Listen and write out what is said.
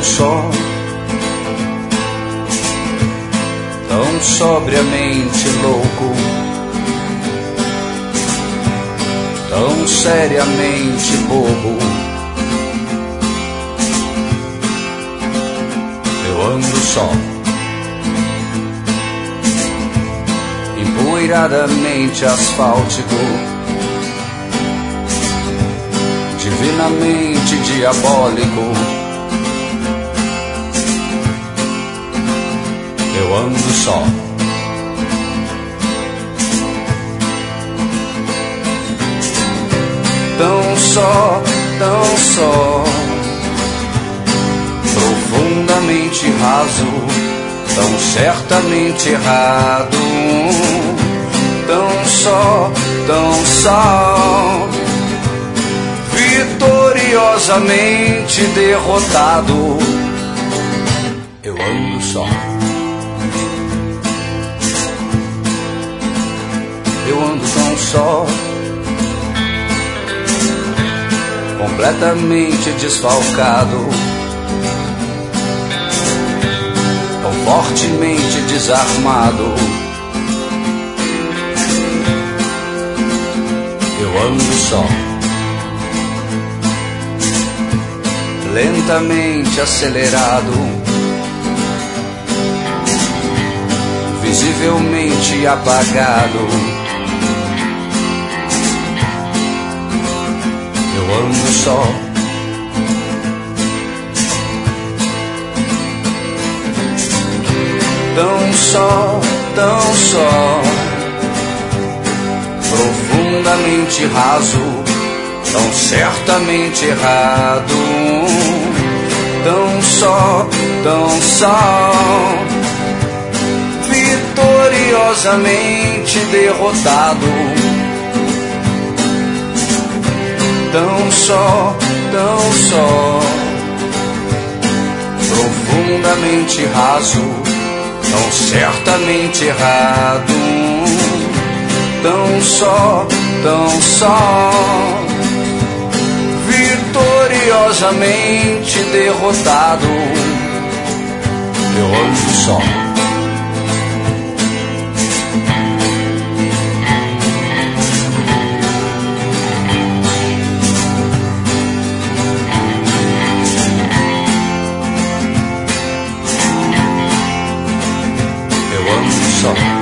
só, tão sobriamente louco, tão seriamente bobo. Eu ando só, empoeiradamente asfáltico, divinamente diabólico. Eu ando só, tão só, tão só, profundamente raso, tão certamente errado, tão só, vitoriosamente derrotado. Eu ando só, eu ando tão só, completamente desfalcado, tão fortemente desarmado. Eu ando só, lentamente acelerado, visivelmente apagado. Eu ando só, tão só, tão só, profundamente raso, tão certamente errado, tão só, vitoriosamente derrotado. Tão só, profundamente raso, tão certamente errado, tão só, vitoriosamente derrotado. Eu ando só, eu ando só.